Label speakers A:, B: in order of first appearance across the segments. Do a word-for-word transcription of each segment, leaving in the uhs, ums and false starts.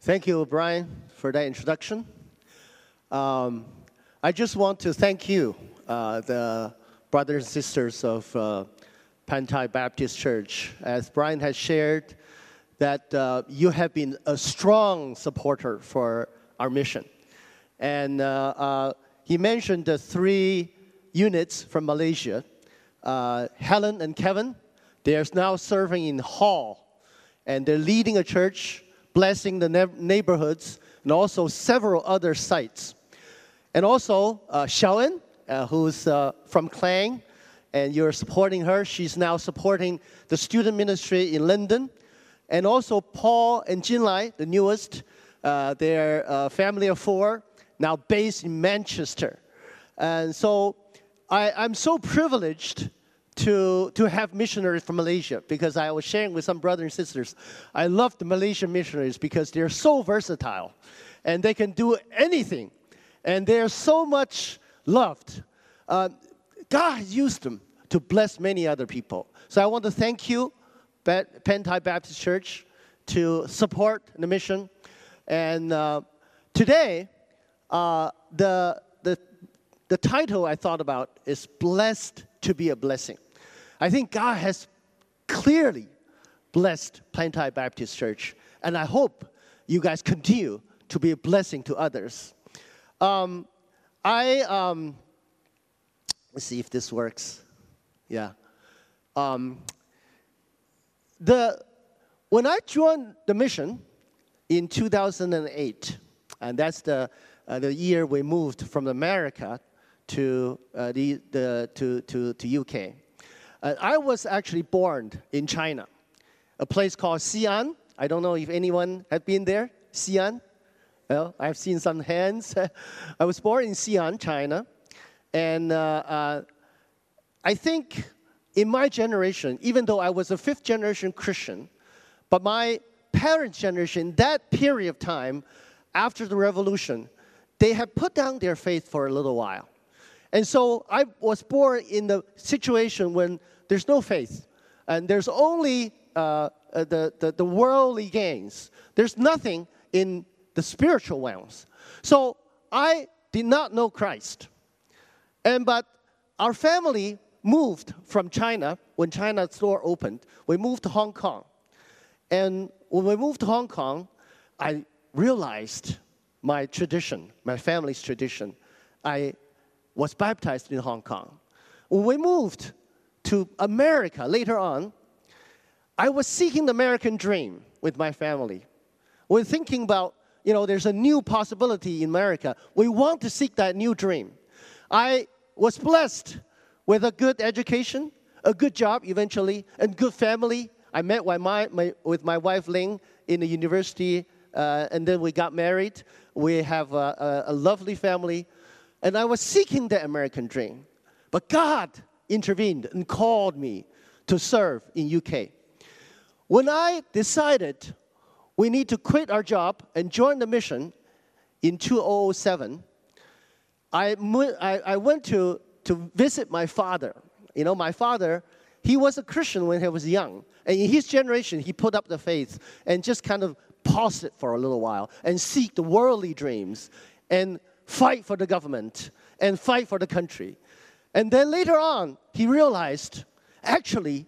A: Thank you, Brian, for that introduction. Um, I just want to thank you, uh, the brothers and sisters of uh, Pantai Baptist Church. As Brian has shared, that uh, you have been a strong supporter for our mission. And uh, uh, he mentioned the three units from Malaysia. Uh, Helen and Kevin, they are now serving in Hall, and they're leading a church, blessing the ne- neighborhoods, and also several other sites. And also, uh, Xiaoen, uh, who's uh, from Klang, and you're supporting her. She's now supporting the student ministry in London. And also, Paul and Jinlai, the newest, uh, they're a family of four, now based in Manchester. And so, I, I'm so privileged to, to have missionaries from Malaysia, because I was sharing with some brothers and sisters. I love the Malaysian missionaries because they're so versatile, and they can do anything, and they're so much loved. Uh, God has used them to bless many other people. So I want to thank you, Pantai Baptist Church, to support the mission. And uh, today, uh, the, the, the title I thought about is Blessed to be a Blessing. I think God has clearly blessed Pantai Baptist Church, and I hope you guys continue to be a blessing to others. Um, I, um, let's see if this works. Yeah. Um, the, when I joined the mission in two thousand eight, and that's the, uh, the year we moved from America to, uh, the, the, to, to, to U K. Uh, I was actually born in China, a place called Xi'an. I don't know if anyone had been there. Xi'an? Well, I've seen some hands. I was born in Xi'an, China. And uh, uh, I think in my generation, even though I was a fifth generation Christian, but my parents' generation, that period of time after the revolution, they had put down their faith for a little while. And so I was born in the situation when there's no faith, and there's only uh, the, the, the worldly gains. There's nothing in the spiritual realms. So I did not know Christ. And but our family moved from China when China's store opened. We moved to Hong Kong. And when we moved to Hong Kong, I realized my tradition, my family's tradition. I was baptized in Hong Kong. When we moved to America later on, I was seeking the American dream with my family. We're thinking about, you know, there's a new possibility in America. We want to seek that new dream. I was blessed with a good education, a good job eventually, and good family. I met with my, my, with my wife Ling in the university, uh, and then we got married. We have a, a, a lovely family. And I was seeking the American dream. But God intervened and called me to serve in U K. When I decided we need to quit our job and join the mission in two thousand seven, I, I, I went to, to visit my father. You know, my father, he was a Christian when he was young. And in his generation, he put up the faith and just kind of paused it for a little while and seek the worldly dreams and fight for the government and fight for the country. And then later on, he realized, actually,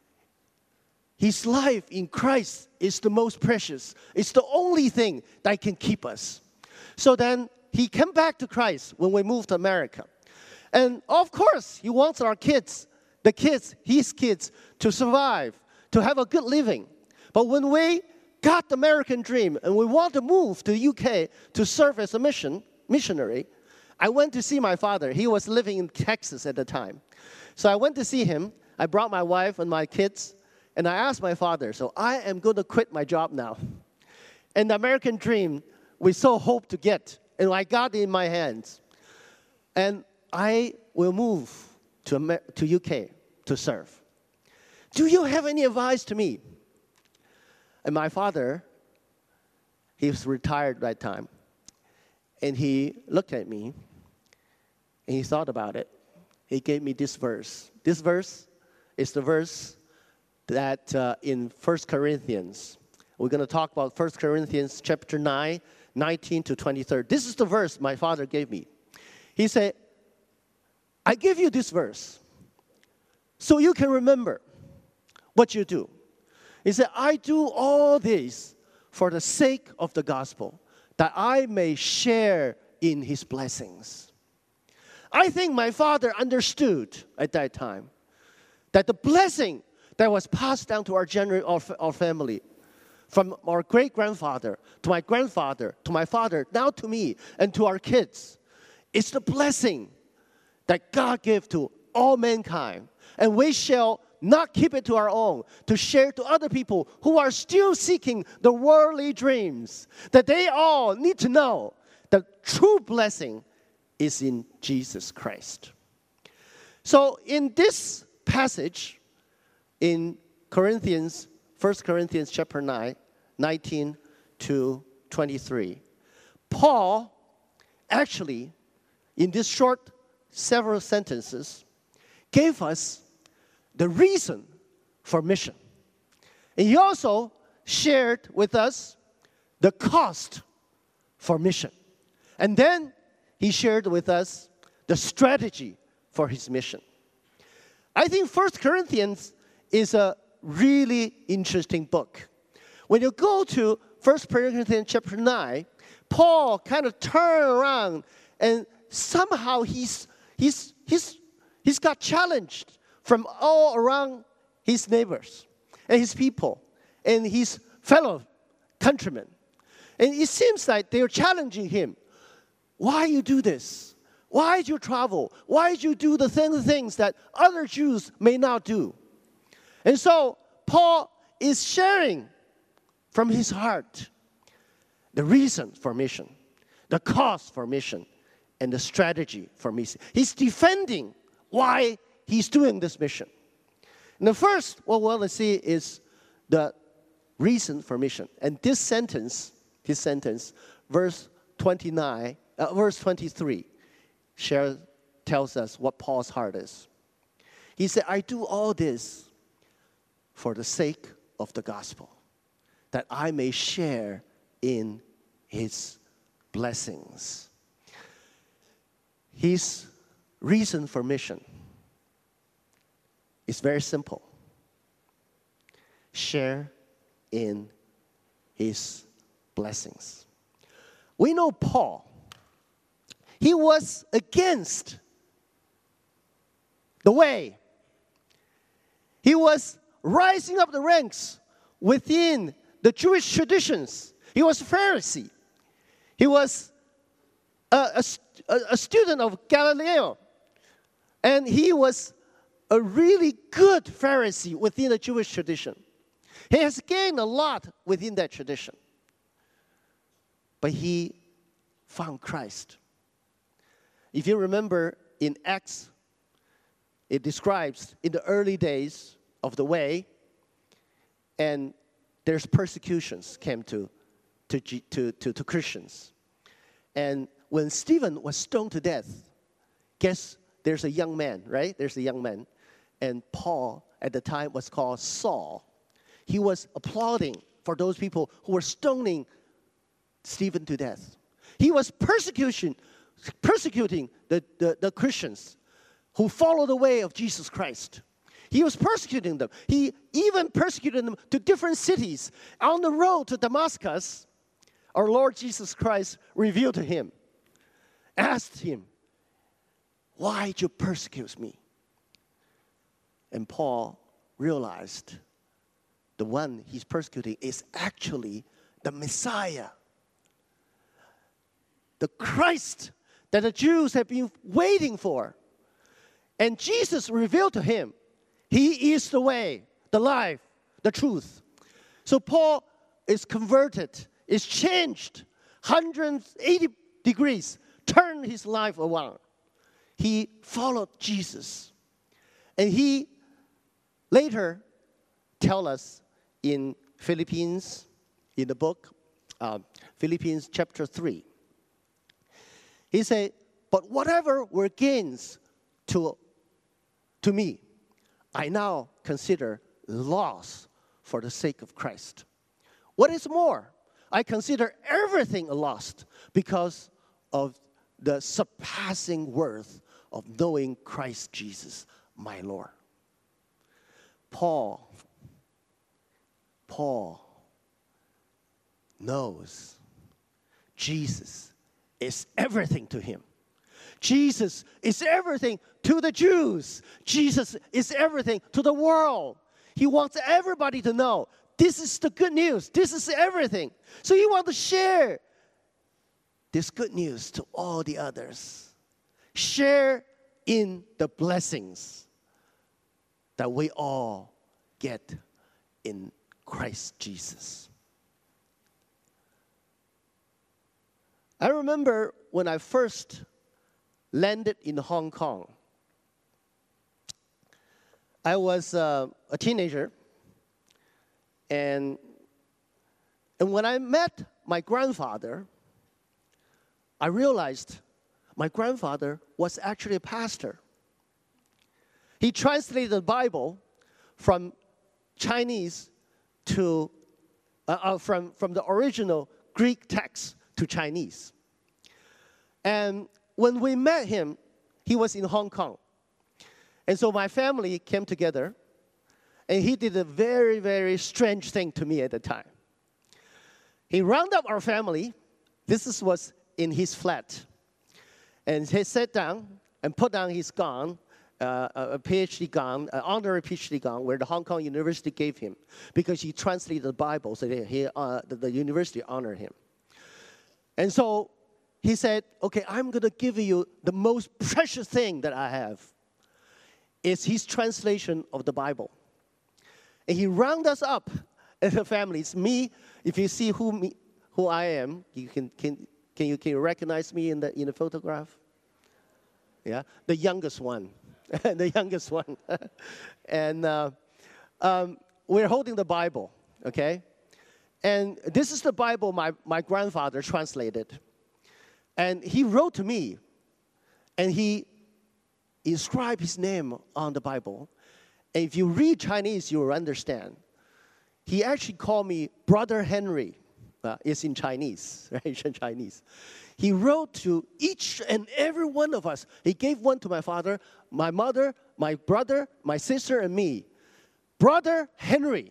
A: his life in Christ is the most precious. It's the only thing that can keep us. So then he came back to Christ when we moved to America. And of course, he wants our kids, the kids, his kids, to survive, to have a good living. But when we got the American dream and we want to move to the U K to serve as a mission, missionary, I went to see my father. He was living in Texas at the time. So I went to see him. I brought my wife and my kids, and I asked my father, so I am going to quit my job now. And the American dream, we so hope to get, and I got it in my hands. And I will move to, Amer- to U K to serve. Do you have any advice to me? And my father, he was retired at that time. And he looked at me, and he thought about it. He gave me this verse. This verse is the verse that uh, in First Corinthians, We're going to talk about First Corinthians chapter nine, nineteen to twenty-three. This is the verse my father gave me. He said, I give you this verse so you can remember what you do. He said, I do all this for the sake of the gospel, that I may share in his blessings. I think my father understood at that time that the blessing that was passed down to our, gener- our, our family, from our great-grandfather to my grandfather, to my father, now to me, and to our kids, is the blessing that God gave to all mankind. And we shall not keep it to our own, to share to other people who are still seeking the worldly dreams, that they all need to know the true blessing is in Jesus Christ. So in this passage, in Corinthians, First Corinthians chapter nine, nineteen to twenty-three, Paul actually, in this short several sentences, gave us the reason for mission. And he also shared with us the cost for mission. And then he shared with us the strategy for his mission. I think First Corinthians is a really interesting book. When you go to First Corinthians chapter nine, Paul kind of turned around and somehow he's, he's, he's, he's got challenged from all around his neighbors and his people and his fellow countrymen. And it seems like they're challenging him. Why you do this? Why did you travel? Why did you do the things that other Jews may not do? And so Paul is sharing from his heart the reason for mission, the cause for mission, and the strategy for mission. He's defending why he's doing this mission. And the first what we want to see is the reason for mission. And this sentence, this sentence, verse twenty-nine, uh, verse twenty-three, share, tells us what Paul's heart is. He said, I do all this for the sake of the gospel, that I may share in his blessings. His reason for mission is very simple. Share in his blessings. We know Paul. He was against the way. He was rising up the ranks within the Jewish traditions. He was a Pharisee. He was a, a, a student of Galileo. And he was a really good Pharisee within the Jewish tradition. He has gained a lot within that tradition. But he found Christ. If you remember in Acts, it describes in the early days of the way, and there's persecutions came to, to, to, to, to Christians. And when Stephen was stoned to death, guess there's a young man, right? There's a young man. And Paul, at the time, was called Saul. He was applauding for those people who were stoning Stephen to death. He was persecution, persecuting the, the, the Christians who follow the way of Jesus Christ. He was persecuting them. He even persecuted them to different cities. On the road to Damascus, our Lord Jesus Christ revealed to him, asked him, why did you persecute me? And Paul realized the one he's persecuting is actually the Messiah, the Christ that the Jews have been waiting for. And Jesus revealed to him, he is the way, the life, the truth. So Paul is converted, is changed one hundred eighty degrees, turned his life around. He followed Jesus. And he later tell us in Philippians, in the book, uh, Philippians chapter three. He said, but whatever were gains to, to me, I now consider loss for the sake of Christ. What is more, I consider everything a loss because of the surpassing worth of knowing Christ Jesus, my Lord. Paul, Paul knows Jesus is everything to him. Jesus is everything to the Jews. Jesus is everything to the world. He wants everybody to know this is the good news. This is everything. So he wants to share this good news to all the others. Share in the blessings that we all get in Christ Jesus. I remember when I first landed in Hong Kong. I was uh, a teenager, and, and when I met my grandfather, I realized my grandfather was actually a pastor. He translated the Bible from Chinese to, uh, uh, from, from the original Greek text to Chinese. And when we met him, he was in Hong Kong. And so my family came together, and he did a very, very strange thing to me at the time. He rounded up our family. This is, was in his flat. And he sat down and put down his gown, uh, a PhD gown, an honorary PhD gown, where the Hong Kong University gave him, because he translated the Bible, so they, he, uh, the, the university honored him. And so he said, okay, I'm going to give you the most precious thing that I have. It's his translation of the Bible. And he rounded us up as a family. It's me. If you see who me, who I am, you can, can, can, you, can you recognize me in the, in the photograph? Yeah, the youngest one. The youngest one. And uh, um, we're holding the Bible, okay? And this is the Bible my, my grandfather translated. And he wrote to me, and he inscribed his name on the Bible. And if you read Chinese, you will understand. He actually called me Brother Henry. Uh, it's in Chinese, right? It's in Chinese. He wrote to each and every one of us. He gave one to my father, my mother, my brother, my sister, and me. Brother Henry.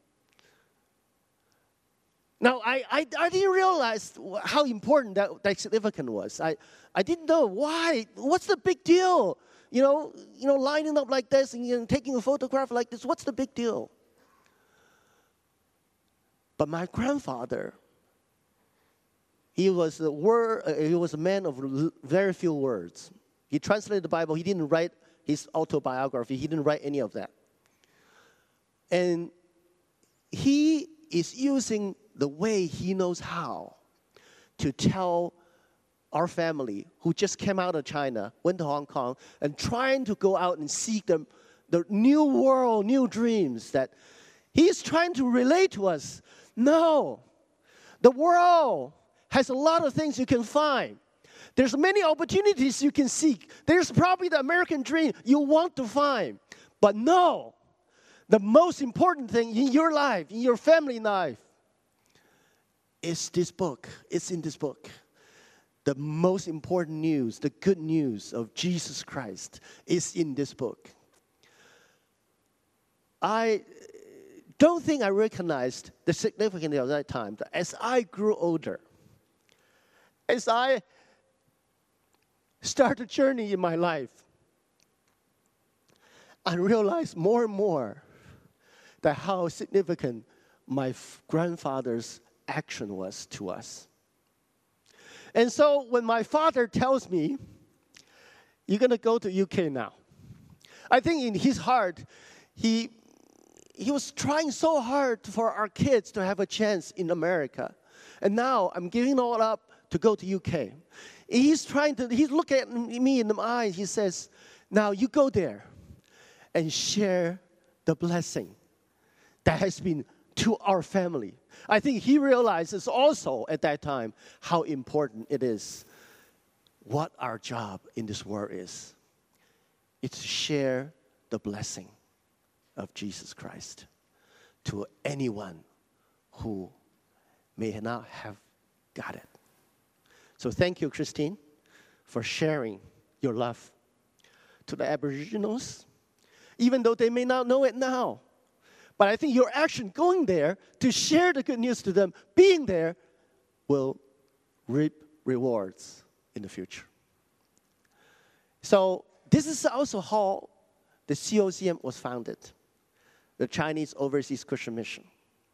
A: Now, I, I, I didn't realize how important that, that significant was. I, I didn't know why. What's the big deal? You know, you know, lining up like this and you know, taking a photograph like this. What's the big deal? But my grandfather, he was a word. Uh, he was a man of l- very few words. He translated the Bible. He didn't write his autobiography. He didn't write any of that. And he is using the way he knows how to tell our family who just came out of China, went to Hong Kong, and trying to go out and seek the, the new world, new dreams, that he's trying to relate to us. No, the world has a lot of things you can find. There's many opportunities you can seek. There's probably the American dream you want to find. But no, the most important thing in your life, in your family life, is this book. It's in this book. The most important news, the good news of Jesus Christ is in this book. I don't think I recognized the significance of that time. As I grew older, as I started a journey in my life, I realized more and more that how significant my f- grandfather's action was to us. And so when my father tells me, you're going to go to U K now, I think in his heart, he, he was trying so hard for our kids to have a chance in America. And now I'm giving it all up to go to U K. He's trying to, he's looking at me in the eyes. He says, now you go there and share the blessing that has been to our family. I think he realizes also at that time how important it is, what our job in this world is. It's to share the blessing of Jesus Christ to anyone who may not have got it. So thank you, Christine, for sharing your love to the Aboriginals, even though they may not know it now. But I think your action going there to share the good news to them, being there, will reap rewards in the future. So this is also how the C O C M was founded, the Chinese Overseas Christian Mission.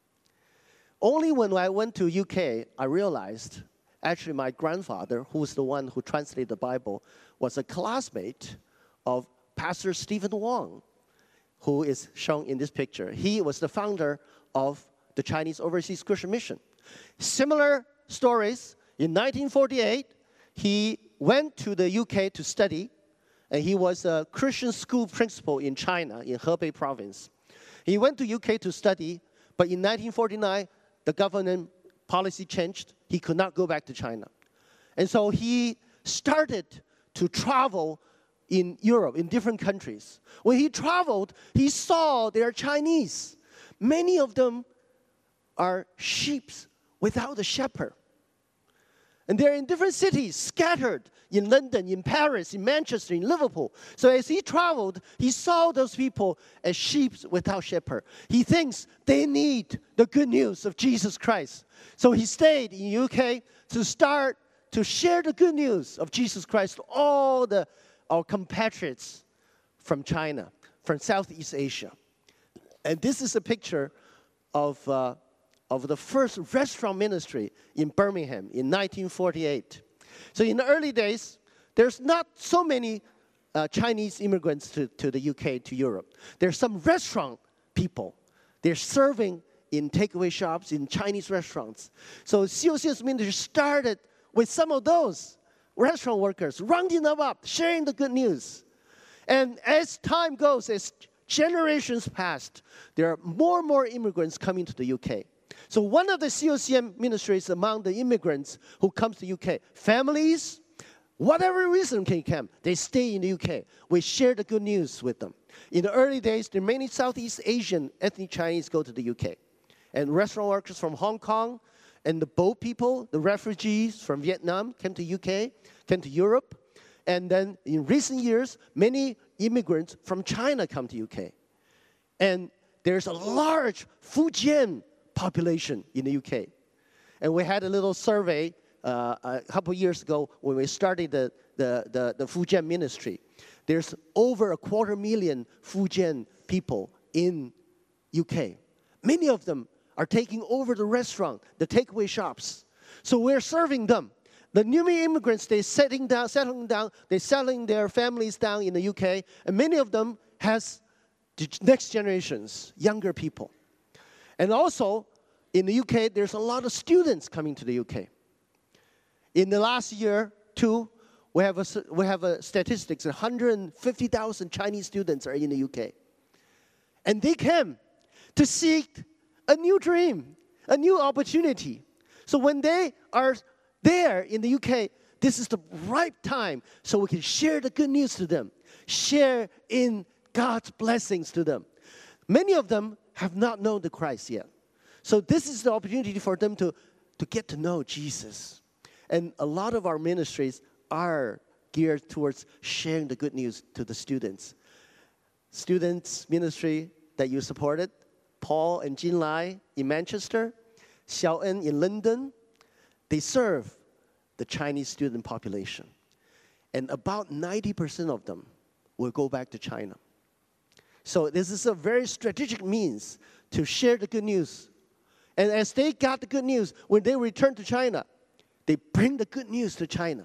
A: Only when I went to U K, I realized actually my grandfather, who was the one who translated the Bible, was a classmate of Pastor Stephen Wong, who is shown in this picture. He was the founder of the Chinese Overseas Christian Mission. Similar stories. In nineteen forty-eight, he went to the U K to study, and he was a Christian school principal in China, in Hebei province. He went to U K to study, but in nineteen forty-nine, the government policy changed. He could not go back to China. And so he started to travel in Europe, in different countries. When he traveled, he saw they are Chinese. Many of them are sheep without a shepherd. And they're in different cities, scattered in London, in Paris, in Manchester, in Liverpool. So as he traveled, he saw those people as sheep without shepherd. He thinks they need the good news of Jesus Christ. So he stayed in U K to start to share the good news of Jesus Christ to all the our compatriots from China, from Southeast Asia. And this is a picture of, uh, of the first restaurant ministry in Birmingham in nineteen forty-eight. So in the early days, there's not so many uh, Chinese immigrants to, to the U K, to Europe. There's some restaurant people. They're serving in takeaway shops, in Chinese restaurants. So C O C M's ministry started with some of those restaurant workers, rounding them up, sharing the good news. And as time goes, as generations passed, there are more and more immigrants coming to the U K. So one of the C O C M ministries among the immigrants who come to the U K, families, whatever reason can come, they stay in the U K. We share the good news with them. In the early days, there many Southeast Asian ethnic Chinese go to the U K. And restaurant workers from Hong Kong, and the boat people, the refugees from Vietnam came to U K, came to Europe. And then in recent years, many immigrants from China come to U K. And there's a large Fujian population in the U K. And we had a little survey uh, a couple years ago when we started the, the, the, the Fujian ministry. There's over a quarter million Fujian people in U K. Many of them are taking over the restaurant, the takeaway shops. So we're serving them. The new immigrants, they're settling down, settling down, they're settling their families down in the U K, and many of them has the next generations, younger people. And also, in the U K, there's a lot of students coming to the U K. In the last year, too, we have a, we have a statistics, one hundred fifty thousand Chinese students are in the U K. And they came to seek a new dream, a new opportunity. So when they are there in the U K, this is the right time so we can share the good news to them, share in God's blessings to them. Many of them have not known the Christ yet. So this is the opportunity for them to, to get to know Jesus. And a lot of our ministries are geared towards sharing the good news to the students. Students ministry that you supported, Paul and Jin Lai in Manchester, Xiao En in London, they serve the Chinese student population. And about ninety percent of them will go back to China. So this is a very strategic means to share the good news. And as they got the good news, when they return to China, they bring the good news to China.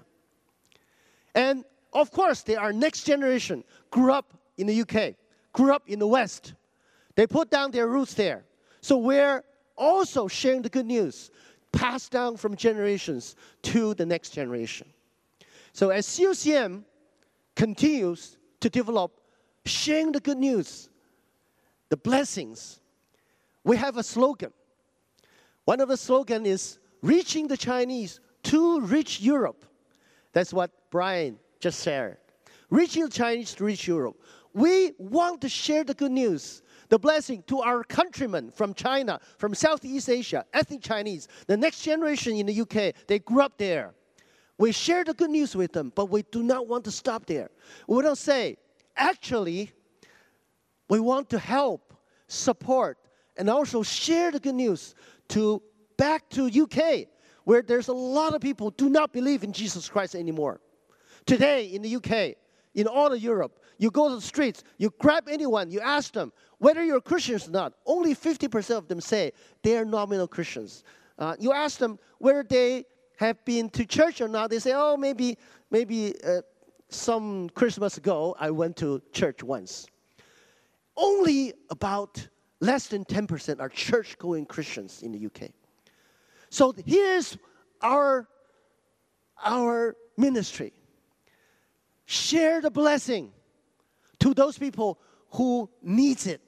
A: And of course, they are next generation, grew up in the U K, grew up in the West. They put down their roots there. So we're also sharing the good news, passed down from generations to the next generation. So as C O C M continues to develop, sharing the good news, the blessings, we have a slogan. One of the slogans is, reaching the Chinese to reach Europe. That's what Brian just shared. Reaching the Chinese to reach Europe. We want to share the good news the blessing to our countrymen from China, from Southeast Asia, ethnic Chinese, the next generation in the U K. They grew up there. We share the good news with them, but we do not want to stop there. We don't say, actually, we want to help, support, and also share the good news to back to U K, where there's a lot of people who do not believe in Jesus Christ anymore. Today, in the U K, in all of Europe, you go to the streets, you grab anyone, you ask them whether you're Christians or not. Only fifty percent of them say they are nominal Christians. Uh, you ask them whether they have been to church or not. They say, oh, maybe, maybe uh, some Christmas ago, I went to church once. Only about less than ten percent are church-going Christians in the U K. So here's our, our ministry. Share the blessing to those people who needs it.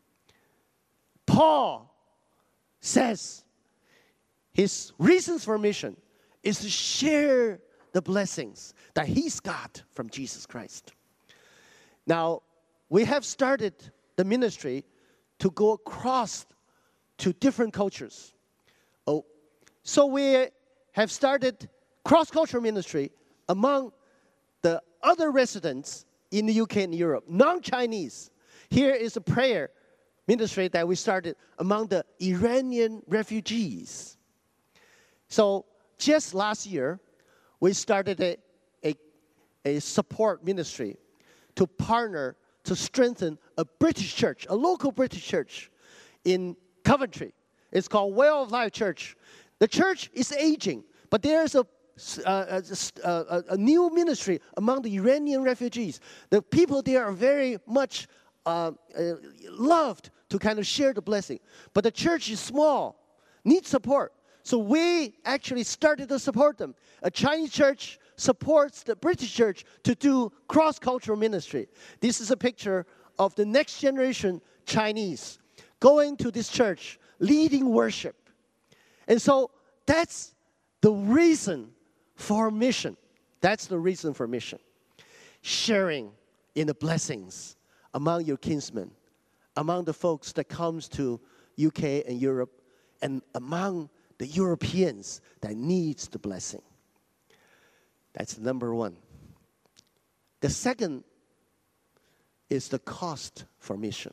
A: Paul says his reasons for mission is to share the blessings that he's got from Jesus Christ. Now, we have started the ministry to go across to different cultures. Oh, so we have started cross-cultural ministry among the other residents in the U K and Europe, non-Chinese. Here is a prayer ministry that we started among the Iranian refugees. So just last year, we started a, a, a support ministry to partner to strengthen a British church, a local British church in Coventry. It's called Well of Life Church. The church is aging, but there's a Uh, a, a, a new ministry among the Iranian refugees. The people there are very much uh, uh, loved to kind of share the blessing. But the church is small, needs support. So we actually started to support them. A Chinese church supports the British church to do cross-cultural ministry. This is a picture of the next generation Chinese going to this church, leading worship. And so that's the reason for mission. That's the reason for mission. Sharing in the blessings among your kinsmen, among the folks that comes to U K and Europe, and among the Europeans that needs the blessing. That's number one. The second is the cost for mission.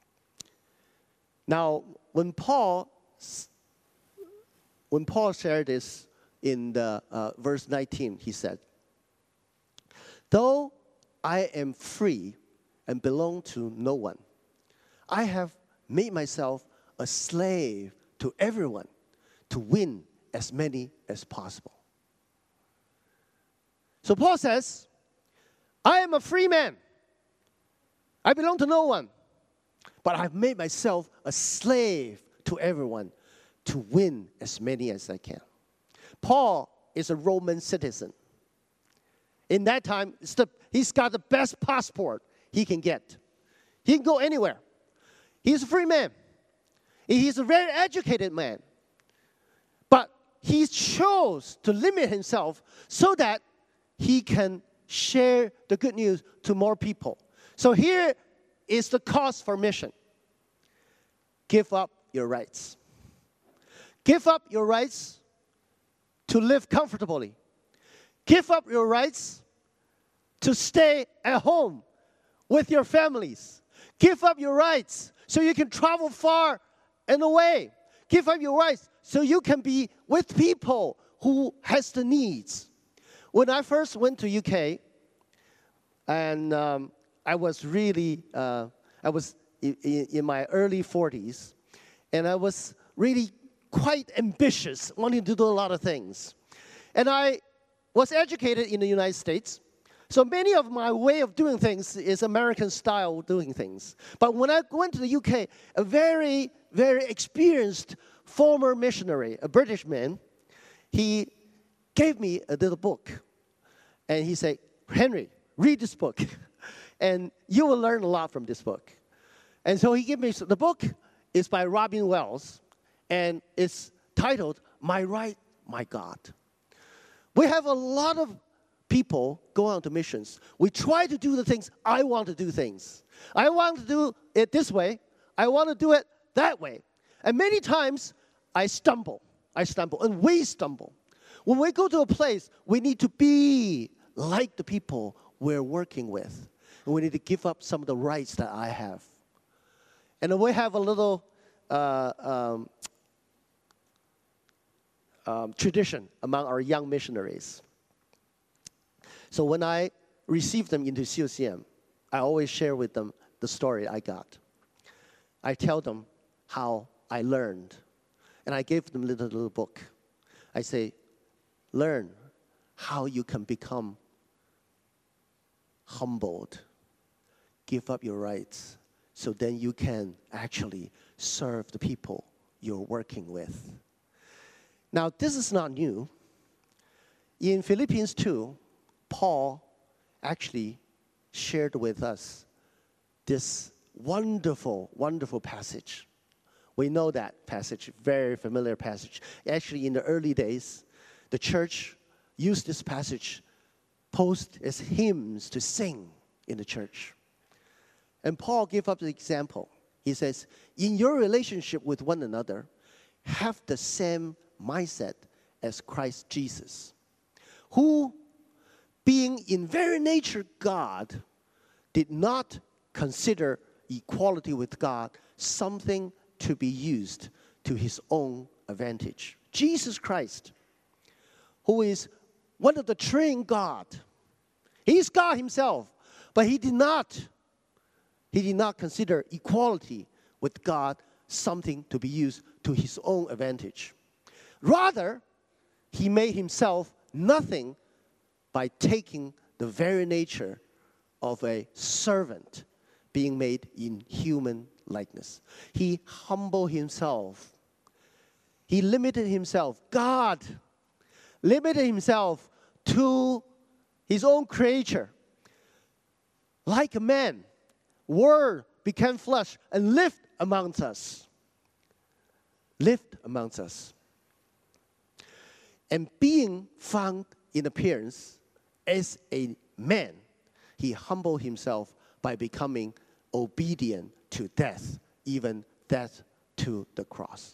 A: Now, when Paul, when Paul shared this in the uh, verse nineteen, he said, though I am free and belong to no one, I have made myself a slave to everyone to win as many as possible. So Paul says, I am a free man. I belong to no one, but I've made myself a slave to everyone to win as many as I can. Paul is a Roman citizen. In that time, it's the, he's got the best passport he can get. He can go anywhere. He's a free man. He's a very educated man. But he chose to limit himself so that he can share the good news to more people. So here is the cost for mission. Give up your rights. Give up your rights to live comfortably. Give up your rights to stay at home with your families. Give up your rights so you can travel far and away. Give up your rights so you can be with people who has the needs. When I first went to U K, and um, I was really, uh, I was in, in my early forties, and I was really quite ambitious, wanting to do a lot of things. And I was educated in the United States, so many of my way of doing things is American style doing things. But when I went to the U K, a very, very experienced former missionary, a British man, he gave me a little book. And he said, Henry, read this book, and you will learn a lot from this book. And so he gave me, the book is by Robin Wells, and it's titled, My Right, My God. We have a lot of people go out to missions. We try to do the things, I want to do things. I want to do it this way. I want to do it that way. And many times, I stumble. I stumble, and we stumble. When we go to a place, we need to be like the people we're working with. And we need to give up some of the rights that I have. And then we have a little uh, um, um, tradition among our young missionaries. So when I receive them into C O C M, I always share with them the story I got. I tell them how I learned. And I gave them a little, little book. I say, learn how you can become humbled. Give up your rights so then you can actually serve the people you're working with. Now, this is not new. In Philippians two, Paul actually shared with us this wonderful, wonderful passage. We know that passage, very familiar passage. Actually, in the early days, the church used this passage post as hymns to sing in the church. And Paul gave up the example. He says, in your relationship with one another, have the same mindset as Christ Jesus, who, being in very nature God, did not consider equality with God something to be used to his own advantage. Jesus Christ, who is one of the triune God, he's God himself, but he did not, he did not consider equality with God something to be used to his own advantage. Rather, he made himself nothing by taking the very nature of a servant, being made in human likeness. He humbled himself. He limited himself. God limited himself to his own creature. Like a man, Word became flesh and lived amongst us. Lived amongst us. And being found in appearance as a man, he humbled himself by becoming obedient to death, even death to the cross.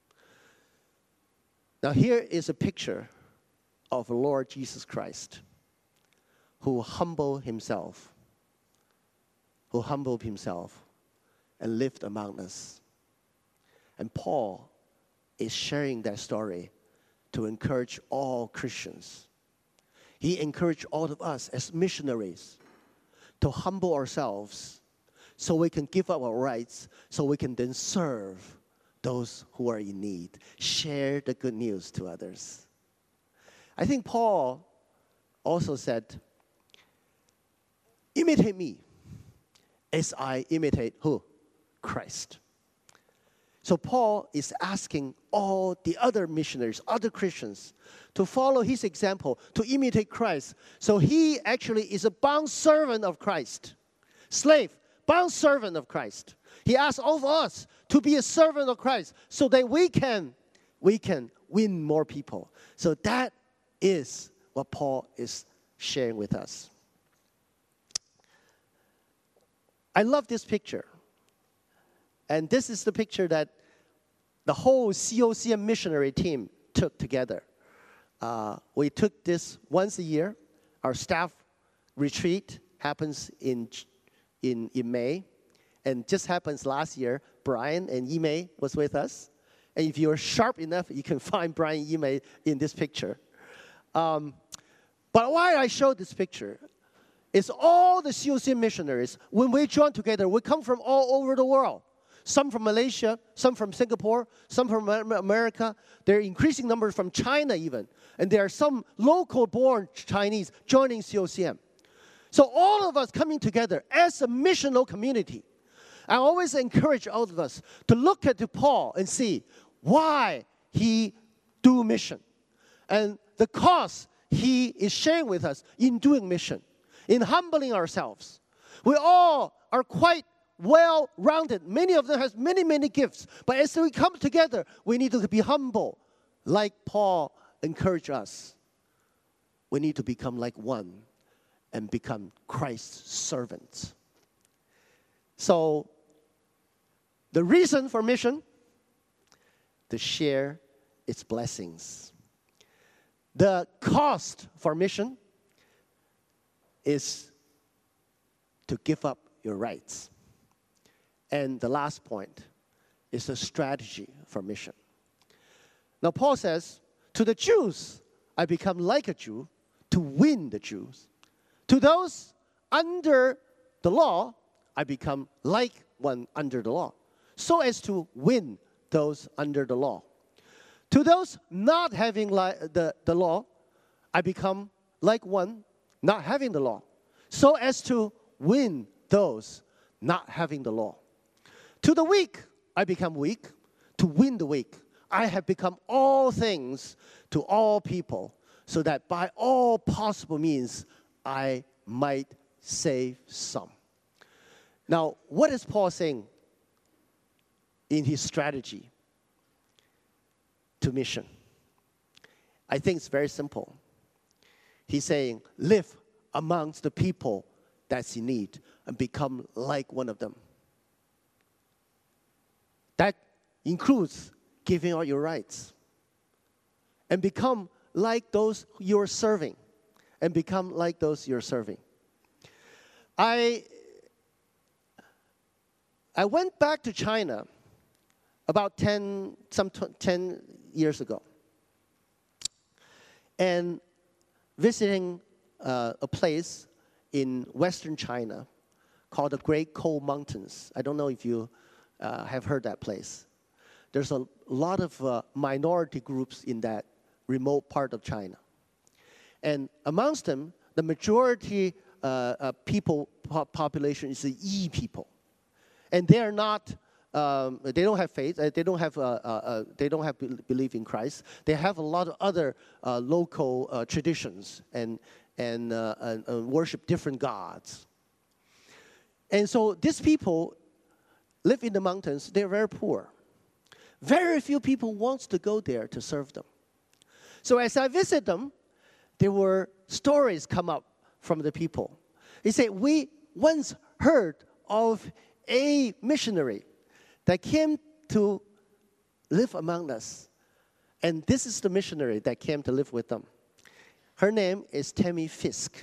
A: Now here is a picture of the Lord Jesus Christ, who humbled himself, who humbled himself and lived among us. And Paul is sharing that story to encourage all Christians. He encouraged all of us as missionaries to humble ourselves so we can give up our rights, so we can then serve those who are in need. Share the good news to others. I think Paul also said, imitate me as I imitate who? Christ. So Paul is asking all the other missionaries, other Christians, to follow his example, to imitate Christ. So he actually is a bound servant of Christ. Slave, bound servant of Christ. He asks all of us to be a servant of Christ so that we can, we can win more people. So that is what Paul is sharing with us. I love this picture. And this is the picture that the whole C O C M missionary team took together. Uh, we took this once a year. Our staff retreat happens in, in, in May. And just happens last year, Brian and Yimei was with us. And if you're sharp enough, you can find Brian and Yimei in this picture. Um, but why I show this picture is all the C O C M missionaries, when we join together, we come from all over the world. Some from Malaysia, some from Singapore, some from America. There are increasing numbers from China even. And there are some local-born Chinese joining C O C M. So all of us coming together as a missional community. I always encourage all of us to look at Paul and see why he do mission. And the cost he is sharing with us in doing mission, in humbling ourselves. We all are quite well-rounded. Many of them have many, many gifts. But as we come together, we need to be humble, like Paul encouraged us. We need to become like one and become Christ's servants. So The reason for mission, to share its blessings. The cost for mission is to give up your rights. And the last point is the strategy for mission. Now, Paul says, to the Jews, I become like a Jew to win the Jews. To those under the law, I become like one under the law, so as to win those under the law. To those not having li- the, the law, I become like one not having the law, so as to win those not having the law. To the weak, I become weak to win the weak. I have become all things to all people, so that by all possible means I might save some. Now, what is Paul saying in his strategy to mission? I think it's very simple. He's saying, live amongst the people that's in need and become like one of them. That includes giving out your rights and become like those you're serving and become like those you're serving. I, I went back to China about ten, some ten years ago, and visiting uh, a place in Western China called the Great Coal Mountains. I don't know if you uh, have heard that place. There's a lot of uh, minority groups in that remote part of China. And amongst them, the majority uh, uh, people po- population is the Yi people. And they are not, um, they don't have faith, uh, they don't have, uh, uh, uh, they don't have be- belief in Christ. They have a lot of other uh, local uh, traditions and, and, uh, and, and worship different gods. And so these people live in the mountains, they're very poor. Very few people wants to go there to serve them. So as I visit them, there were stories come up from the people. They say, we once heard of a missionary that came to live among us. And this is the missionary that came to live with them. Her name is Tammy Fisk.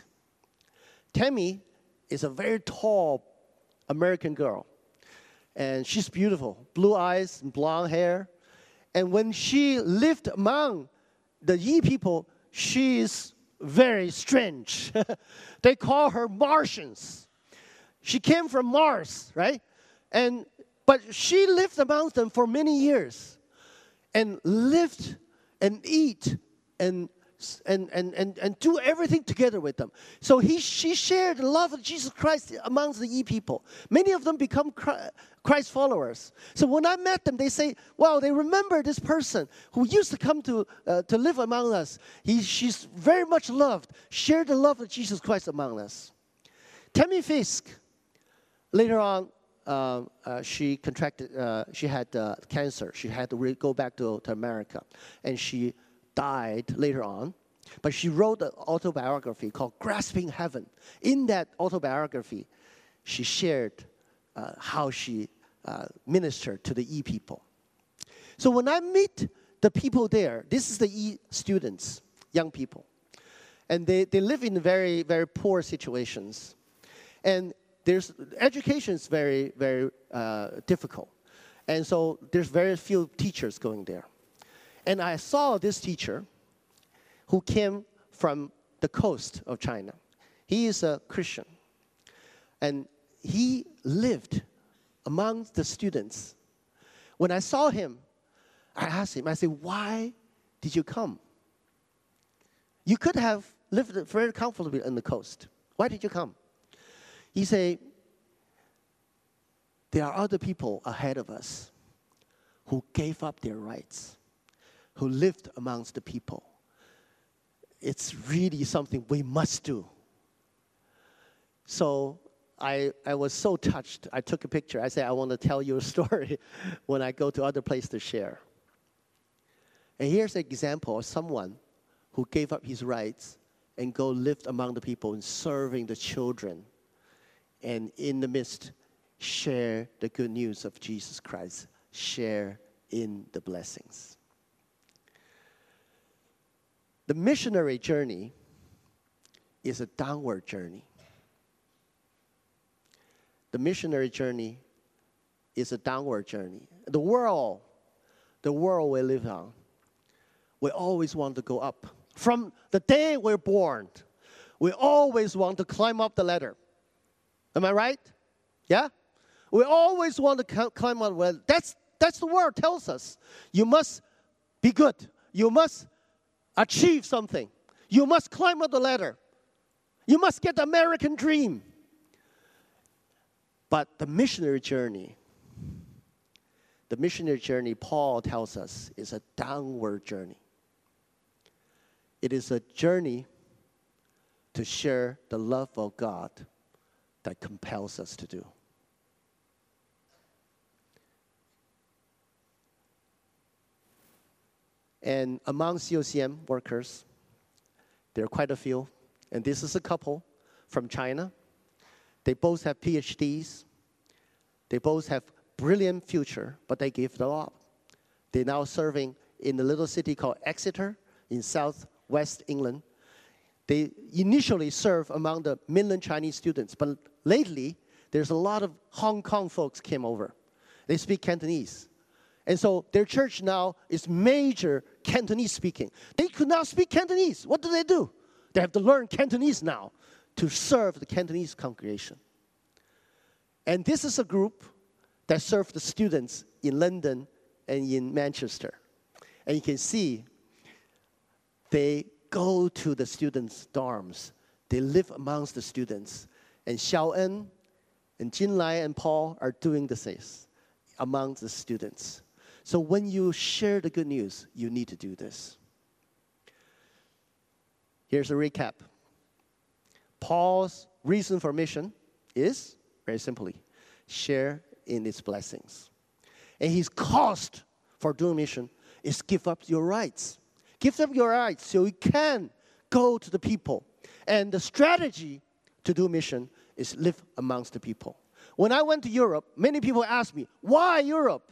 A: Tammy is a very tall American girl. And she's beautiful, blue eyes and blonde hair. And when she lived among the Yi people, she is very strange. They call her Martians. She came from Mars, right? And but she lived amongst them for many years, and lived and eat and and and and, and do everything together with them. So he she shared the love of Jesus Christ amongst the Yi people. Many of them become Christ followers. So when I met them, they say, wow, they remember this person who used to come to uh, to live among us. He, she's very much loved, shared the love of Jesus Christ among us. Tammy Fisk, later on, uh, uh, she contracted, uh, she had uh, cancer. She had to re- go back to, to America. And she died later on. But she wrote an autobiography called Grasping Heaven. In that autobiography, she shared uh, how she uh, ministered to the Yi people. So when I meet the people there, this is the Yi students, young people. And they, they live in very, very poor situations. And there's education is very, very uh, difficult. And so there's very few teachers going there. And I saw this teacher who came from the coast of China. He is a Christian. And he lived among the students. When I saw him, I asked him, I said, why did you come? You could have lived very comfortably on the coast. Why did you come? He said, there are other people ahead of us who gave up their rights, who lived amongst the people. It's really something we must do. So I, I was so touched. I took a picture. I said, I want to tell you a story when I go to other places to share. And here's an example of someone who gave up his rights and go live among the people and serving the children. And in the midst, share the good news of Jesus Christ. Share in the blessings. The missionary journey is a downward journey. The missionary journey is a downward journey. The world, the world we live on, we always want to go up. From the day we're born, we always want to climb up the ladder. Am I right? Yeah? We always want to climb up the ladder. That's, that's the world tells us. You must be good. You must achieve something. You must climb up the ladder. You must get the American dream. But the missionary journey, the missionary journey, Paul tells us, is a downward journey. It is a journey to share the love of God that compels us to do. And among C O C M workers, there are quite a few. And this is a couple from China. They both have P H Ds. They both have brilliant future, but they gave it up. They're now serving in a little city called Exeter in southwest England. They initially served among the mainland Chinese students, but lately there's a lot of Hong Kong folks came over. They speak Cantonese. And so their church now is major Cantonese speaking. They could not speak Cantonese. What do they do? They have to learn Cantonese now to serve the Cantonese congregation. And this is a group that served the students in London and in Manchester. And you can see they go to the students' dorms. They live amongst the students. And Xiao En and Jin Lai and Paul are doing the same among the students. So when you share the good news, you need to do this. Here's a recap. Paul's reason for mission is, very simply, share in its blessings. And his cost for doing mission is give up your rights. Give up your rights so you can go to the people. And the strategy to do mission is live amongst the people. When I went to Europe, many people asked me, why Europe?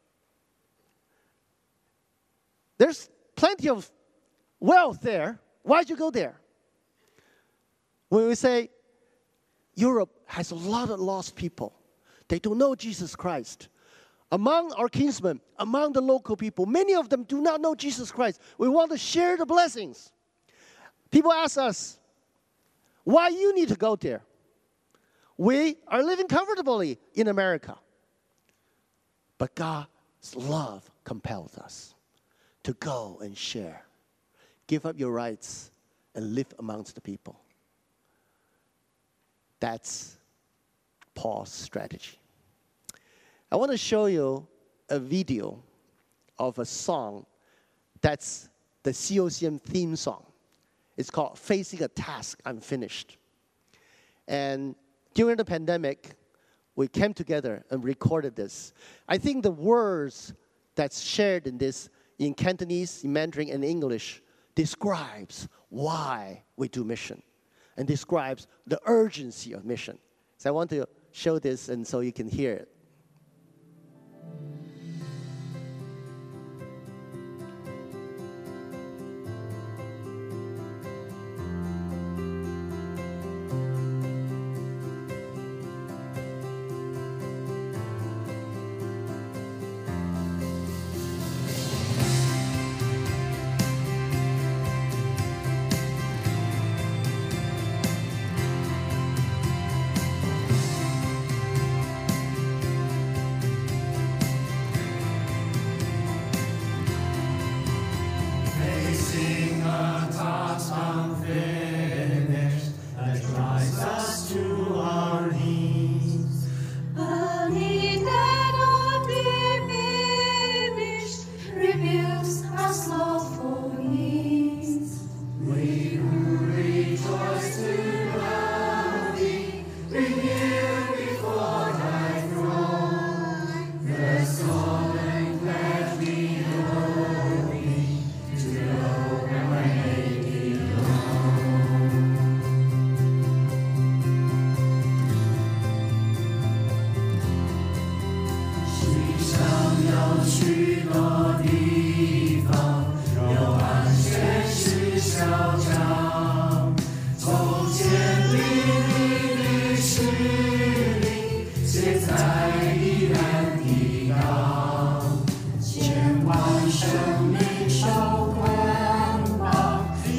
A: There's plenty of wealth there. Why'd you go there? When we say Europe has a lot of lost people, they don't know Jesus Christ. Among our kinsmen, among the local people, many of them do not know Jesus Christ. We want to share the blessings. People ask us, why you need to go there? We are living comfortably in America. But God's love compels us to go and share. Give up your rights and live amongst the people. That's Paul's strategy. I want to show you a video of a song that's the C O C M theme song. It's called Facing a Task Unfinished. And during the pandemic, we came together and recorded this. I think the words that's shared in this in Cantonese, in Mandarin, and English describes why we do mission and describes the urgency of mission. So I want to show this and so you can hear it.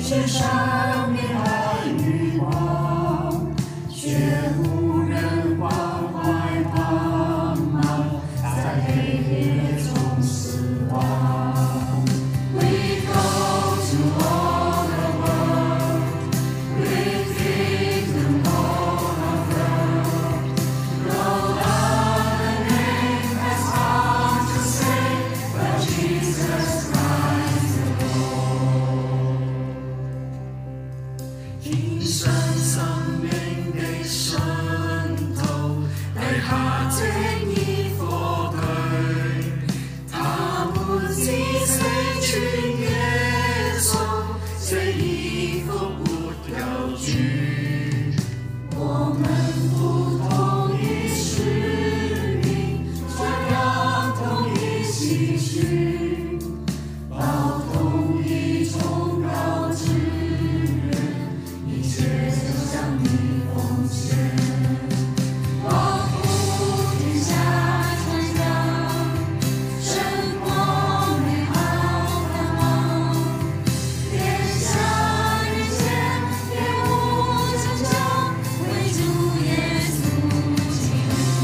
B: 世上面爱与光，却无人关怀帮忙，在黑夜中死亡。We go to all the world, with kingdom all of earth. No other name has come to save but Jesus Christ alone. 今生生命的渗透，在他正义火堆，他不计谁去接受，谁亦不不掉去。我们不同一使命，却要同一期许，报同一崇高之人，一切就向你奉献。光复天下传扬，神光美好盼望，天下人间别无争吵，为主耶稣祈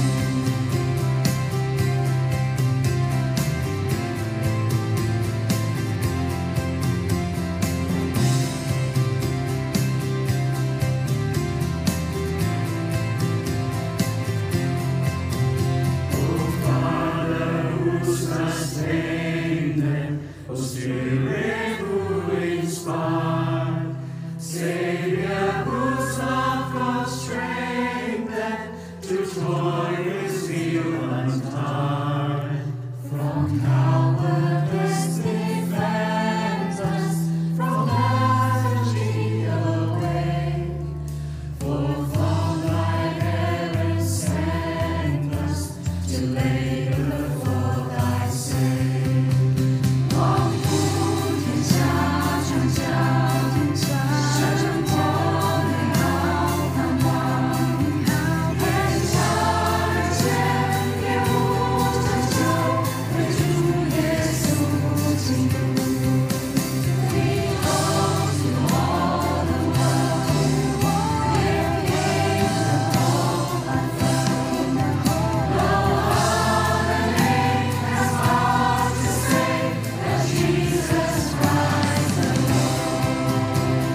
B: O Spirit who inspired, Savior whose love was strengthened, to toil with zeal untied. From cowardice defend us, from lethargy away. For from thine heaven send us, to labor for thy sake. 光复天下传讲，神光美好盼望，天下人间别无争吵，为主耶稣基督。We go to all the world, with kingdom all unfurled. No other name has come to save but Jesus Christ alone.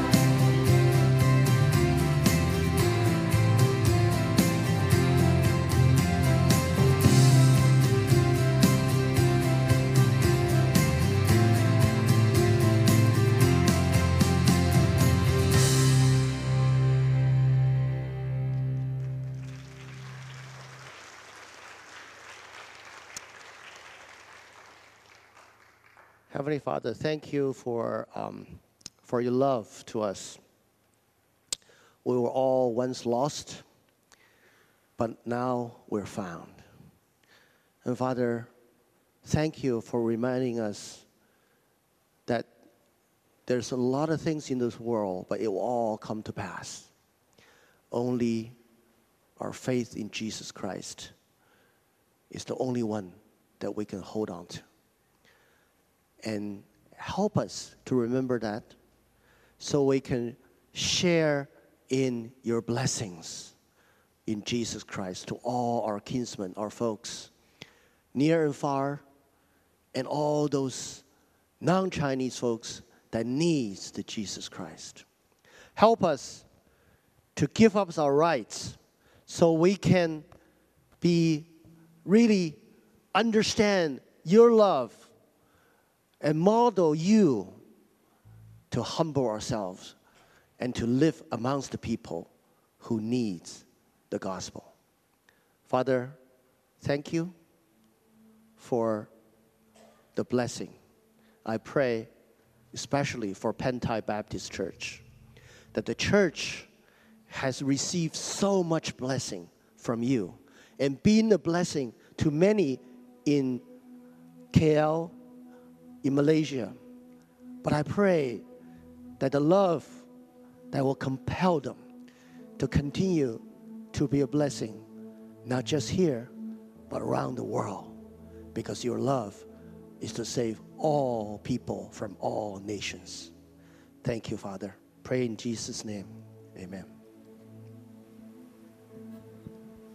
A: ，Heavenly Father, thank you for, um, for your love to us. We were all once lost, but now we're found. And Father, thank you for reminding us that there's a lot of things in this world, but it will all come to pass. Only our faith in Jesus Christ is the only one that we can hold on to. And help us to remember that so we can share in your blessings in Jesus Christ to all our kinsmen, our folks, near and far, and all those non-Chinese folks that needs the Jesus Christ. Help us to give up our rights so we can be really understand your love and model you to humble ourselves and to live amongst the people who needs the gospel. Father, thank you for the blessing. I pray especially for Pentai Baptist Church, that the church has received so much blessing from you and been a blessing to many in K L, in Malaysia. But I pray that the love that will compel them to continue to be a blessing, not just here, but around the world, because your love is to save all people from all nations. Thank you, Father. Pray in Jesus' name. Amen.